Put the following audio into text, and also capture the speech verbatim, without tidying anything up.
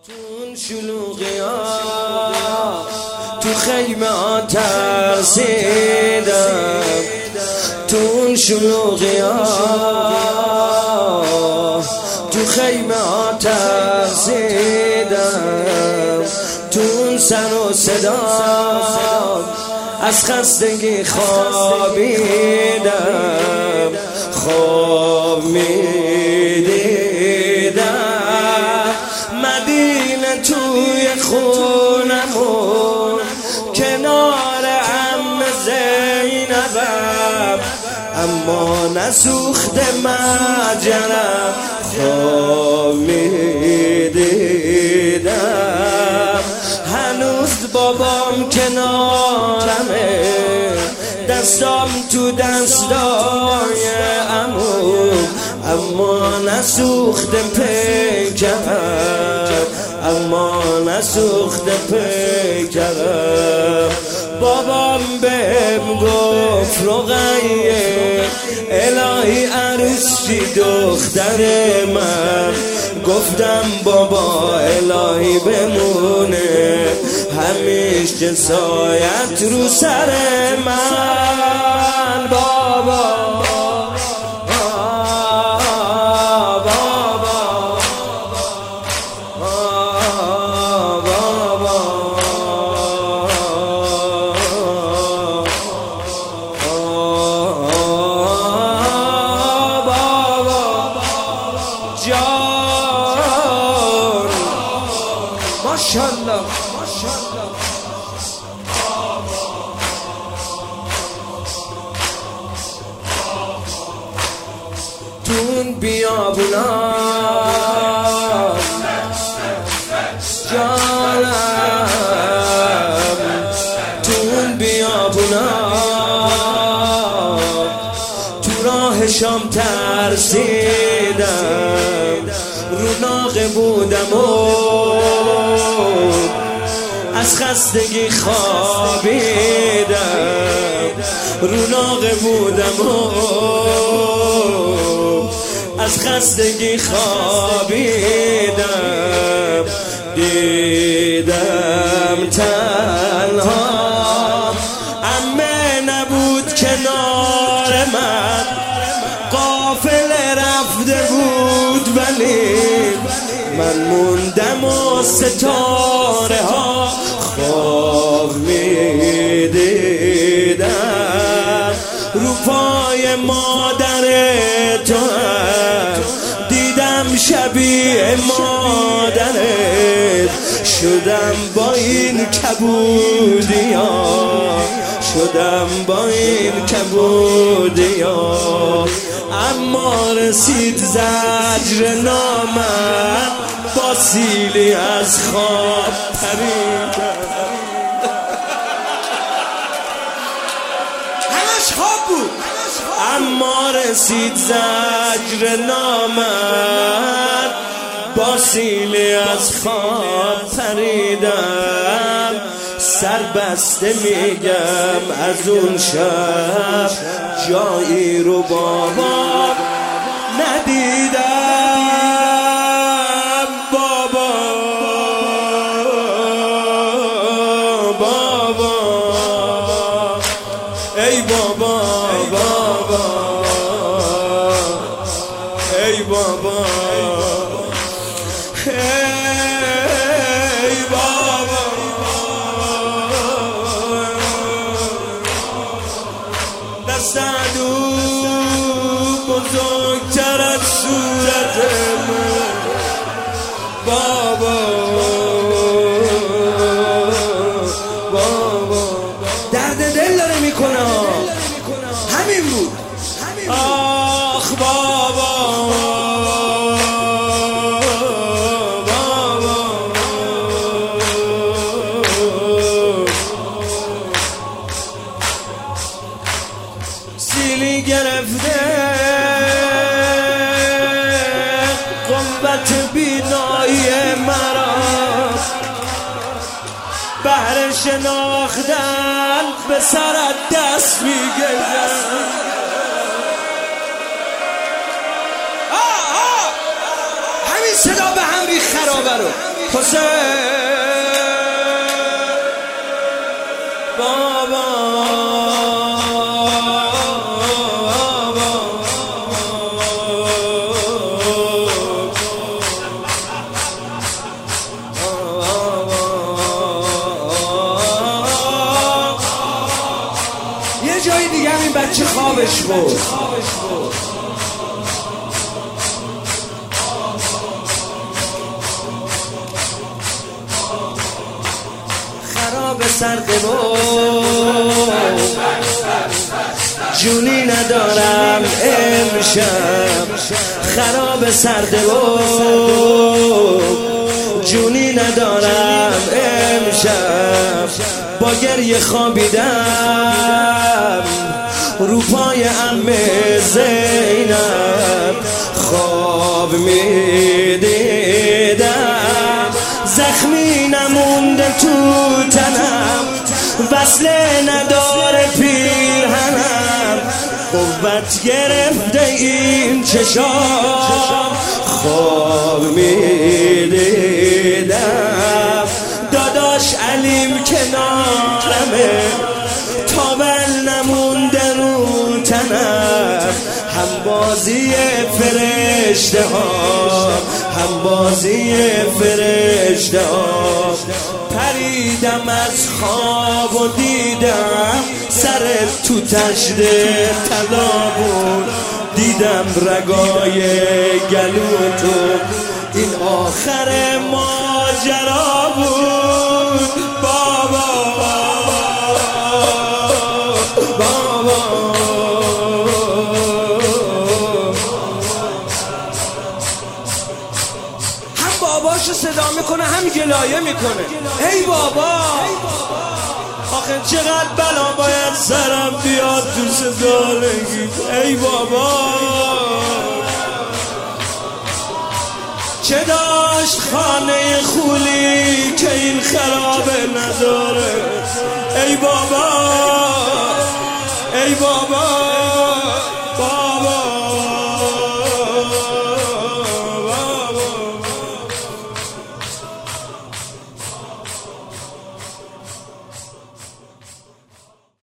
تون شلوغی ها تو خیمه ها ترسیدم، تون شلوغی ها تو خیمه ها ترسیدم، تون سر و صدا از خستگی خوابیدم، خواب میدیدم مدینه توی خونمون کنار عم زینبم، اما نسوخته مجرم، خواب میدیدم هنوز بابام کنارمه، دستام تو دستای عمو، اما نسوخته پیکرم، اما نسوخته پیکرم. بابام بهم گفت رقیه الهی عروسی دختر من، گفتم بابا الهی بمونه همیشه سایت رو سر من. بابا ماشاءالله ماشاءالله تون بیابونا جانم، تون بیابونا تو راه شام ترسیدم، رو ناقه بودم و از خستگی خوابیدم، رو ناقه بودم و از خستگی خوابیدم، دیدم تنها عمه نبود کنار من، قافله رفته بود ولی من موندم و ستاره ها خواب میدیدم، رو پای مادر تو هم دیدم شبیه مادرت، شدم با این کبودی ها، شدم با این کبودی ها، اما رسید زجر نامم با سیلی از خواب پریدم. همش خواب بود، اما رسید زجر نامم با سیلی از خواب پریدم، سر بسته میگم از اون شب جایی رو بابا ندیدم. بابا بابا ای بابا بابا ای بابا ای بابا دستادو بزرگتر از صورت من. بابا بابا درد دل داره میکنه، همین بود. آخ بابا سیلی گرفته قوت بینایی مرا، بهر شناختن به سرت دست میگذارم. صدا به هم ری خرابه رو حسین بابا یه جایی دیگه همین بچه خوابش بود. خراب سرده بود جونی ندارم امشب، خراب سرده بود جونی ندارم امشب، با گریه خوابیدم رو پای عمه زینب، خواب میدیدم زخمی نمونده تو تنم، وصله نداره پیرهنم، قوت گرفته این چشام، خواب میدیدم داداش علیم کنارمه، تاول نمونده رو تنم، هم بازی فرشته ها هم بازی فرشته ها، پریدم از خواب و دیدم سر تو تشت طلا بود، دیدم رگای گلو تو، این آخر ماجرا بود بابا بابا. هم باباشو صدا میکنه هم گلایه میکنه، ای بابا آخه چقدر بلا باید سرم بیاد تو سزالگی، ای بابا چه داشت خانه خولی که این خرابه نداره، ای بابا